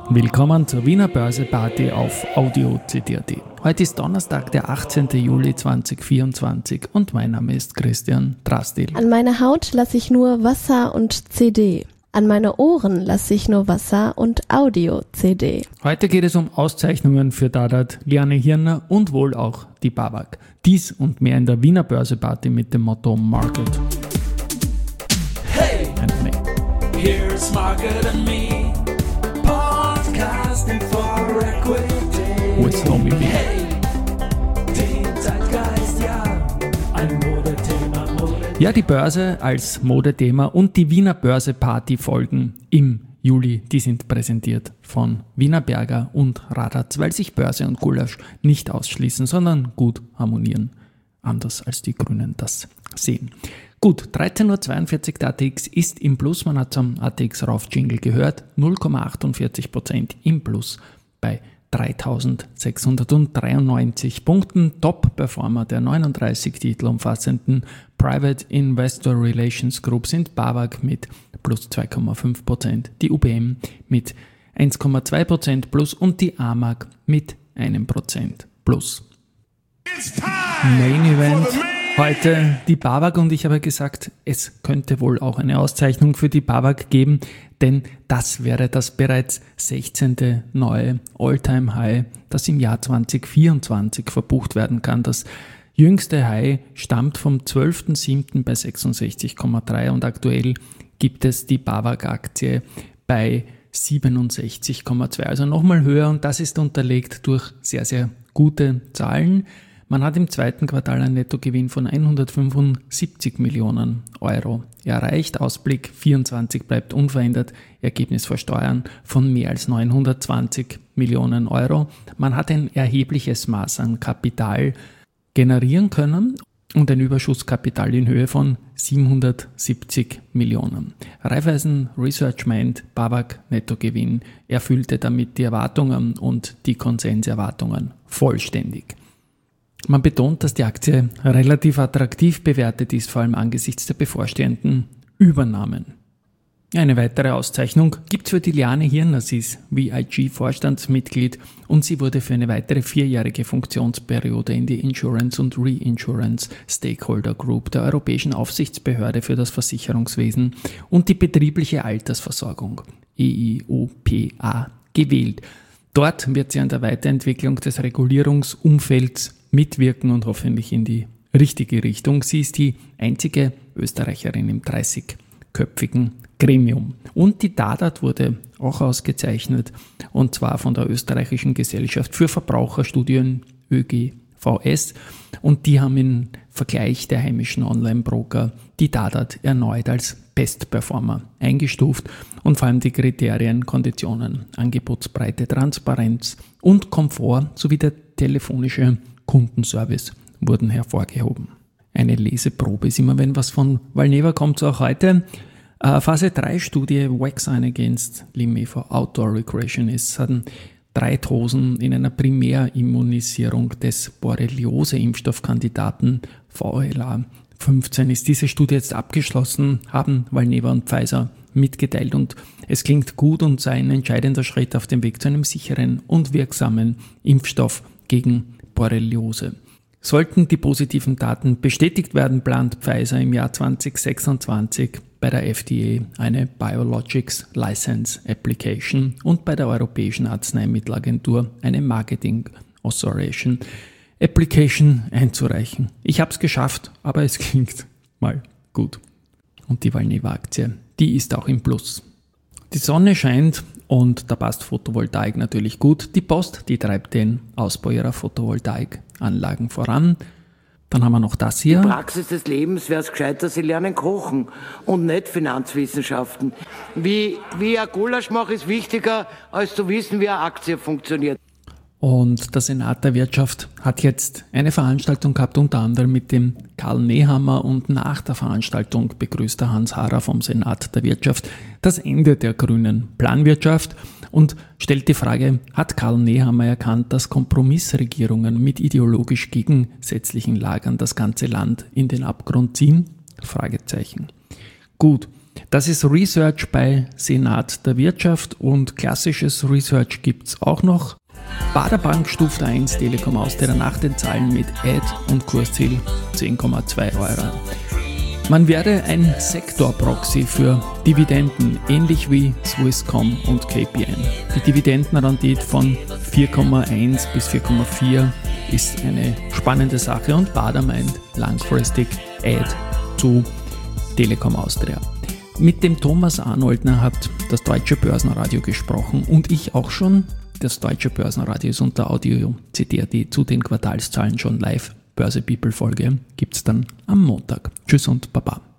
Willkommen zur Wiener Börse-Party auf Audio CD.at. Heute ist Donnerstag, der 18. Juli 2024 und mein Name ist Christian Drastil. An meine Haut lasse ich nur Wasser und CD. An meine Ohren lasse ich nur Wasser und Audio-CD. Heute geht es um Auszeichnungen für Dadat, Liane Hirner und wohl auch die BAWAG. Dies und mehr in der Wiener Börse-Party mit dem Motto Market. Hey, And me. here's Market and Me, podcasting for equity. With Tommy B. Hey, den Zeitgeist, ja, ein Modethema. Ja, die Börse als Modethema und die Wiener Börse-Party-Folgen im Juli, die sind präsentiert von Wienerberger und Radatz, weil sich Börse und Gulasch nicht ausschließen, sondern gut harmonieren. Anders als die Grünen das sehen. Gut, 13.42 Uhr, der ATX ist im Plus, man hat zum ATX-Rauf-Jingle gehört, 0,48% im Plus bei 3.693 Punkten. Top-Performer der 39 Titel umfassenden Private Investor Relations Group sind BAWAG mit plus 2,5%, die UBM mit 1,2% plus und die AMAG mit 1% plus. Main Event heute die BAWAG und ich habe gesagt, es könnte wohl auch eine Auszeichnung für die BAWAG geben, denn das wäre das bereits 16. neue All-Time-High, das im Jahr 2024 verbucht werden kann. Das jüngste High stammt vom 12.07. bei 66,3 und aktuell gibt es die BAWAG-Aktie bei 67,2, also nochmal höher und das ist unterlegt durch sehr, sehr gute Zahlen. Man hat im zweiten Quartal einen Nettogewinn von 175 Millionen Euro erreicht. Ausblick 24 bleibt unverändert. Ergebnis vor Steuern von mehr als 920 Millionen Euro. Man hat ein erhebliches Maß an Kapital generieren können und ein Überschusskapital in Höhe von 770 Millionen. Raiffeisen Research meint, BAWAG Nettogewinn erfüllte damit die Erwartungen und die Konsenserwartungen vollständig. Man betont, dass die Aktie relativ attraktiv bewertet ist, vor allem angesichts der bevorstehenden Übernahmen. Eine weitere Auszeichnung gibt es für die Liane Hirner. Sie ist VIG-Vorstandsmitglied und sie wurde für eine weitere 4-jährige Funktionsperiode in die Insurance und Reinsurance Stakeholder Group der Europäischen Aufsichtsbehörde für das Versicherungswesen und die betriebliche Altersversorgung EIOPA gewählt. Dort wird sie an der Weiterentwicklung des Regulierungsumfelds mitwirken und hoffentlich in die richtige Richtung. Sie ist die einzige Österreicherin im 30-köpfigen Gremium. Und die Dadat wurde auch ausgezeichnet, und zwar von der Österreichischen Gesellschaft für Verbraucherstudien ÖGVS. Und die haben im Vergleich der heimischen Online-Broker die Dadat erneut als Best Performer eingestuft und vor allem die Kriterien, Konditionen, Angebotsbreite, Transparenz und Komfort sowie der telefonische Kundenservice wurden hervorgehoben. Eine Leseprobe ist immer, wenn was von Valneva kommt, so auch heute. Phase 3 Studie Vaccine Against LIMI for Outdoor Recreationists hatten 3 Dosen in einer Primärimmunisierung des Borreliose-Impfstoffkandidaten VLA 15 ist diese Studie jetzt abgeschlossen, haben Valneva und Pfizer mitgeteilt und es klingt gut und sei ein entscheidender Schritt auf dem Weg zu einem sicheren und wirksamen Impfstoff gegen Borreliose. Sollten die positiven Daten bestätigt werden, plant Pfizer im Jahr 2026 bei der FDA eine Biologics License Application und bei der Europäischen Arzneimittelagentur eine Marketing Authorization Application einzureichen. Ich habe es geschafft, aber es klingt mal gut. Und die Valneva-Aktie, die ist auch im Plus. Die Sonne scheint und da passt Photovoltaik natürlich gut. Die Post, die treibt den Ausbau ihrer Photovoltaikanlagen voran. Dann haben wir noch das hier. Die Praxis des Lebens wäre es gescheiter, sie lernen kochen und nicht Finanzwissenschaften. Wie ein Gulasch mache, ist wichtiger, als zu wissen, wie eine Aktie funktioniert. Und der Senat der Wirtschaft hat jetzt eine Veranstaltung gehabt, unter anderem mit dem Karl Nehammer, und nach der Veranstaltung begrüßt der Hans Harrer vom Senat der Wirtschaft das Ende der grünen Planwirtschaft und stellt die Frage, hat Karl Nehammer erkannt, dass Kompromissregierungen mit ideologisch gegensätzlichen Lagern das ganze Land in den Abgrund ziehen? Fragezeichen. Gut, Das ist Research bei Senat der Wirtschaft und klassisches Research gibt's auch noch. Baderbank stuft 1, Telekom Austria nach den Zahlen mit Ad und Kursziel 10,2 €. Man werde ein Sektorproxy für Dividenden, ähnlich wie Swisscom und KPN. Die Dividendenrendite von 4,1 bis 4,4 ist eine spannende Sache und Bader meint langfristig Ad zu Telekom Austria. Mit dem Thomas Arnoldner hat das Deutsche Börsenradio gesprochen und ich auch schon. Das Deutsche Börsenradio ist unter Audio CD.at zu den Quartalszahlen schon live. Börse People Folge gibt's dann am Montag. Tschüss und Baba.